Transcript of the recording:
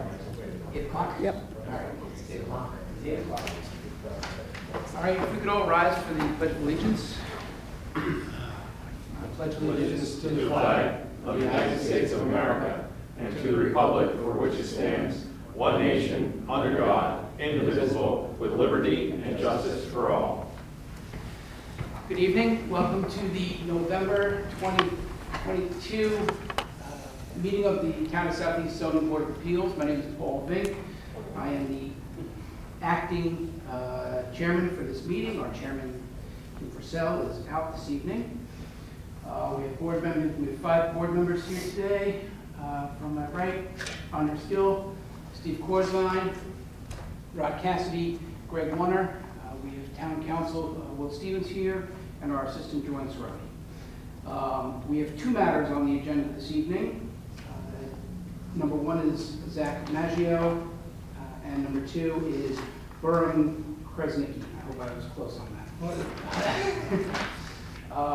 8 o'clock? Yep. All right, it's 8 o'clock. 8 o'clock. All right, if we could all rise for the Pledge of Allegiance. I pledge Allegiance to the flag of the United States of America and to the republic for which it stands, one nation, under God, indivisible, with liberty and justice for all. Good evening. Welcome to the November 2022 meeting of the Town of Southeast Zoning Board of Appeals. My name is Paul Vink. I am the acting chairman for this meeting. Our chairman, Kim Purcell, is out this evening. We have board members. We have 5 board members here today. From my right, Andre Skill, Steve Corzine, Rod Cassidy, Greg Warner. We have town council Will Stevens here, and our assistant Joanne Sorelli. We have 2 matters on the agenda this evening. Number 1 is Zach Maggio, and number 2 is Burren Kresnicki. I hope I was close on that.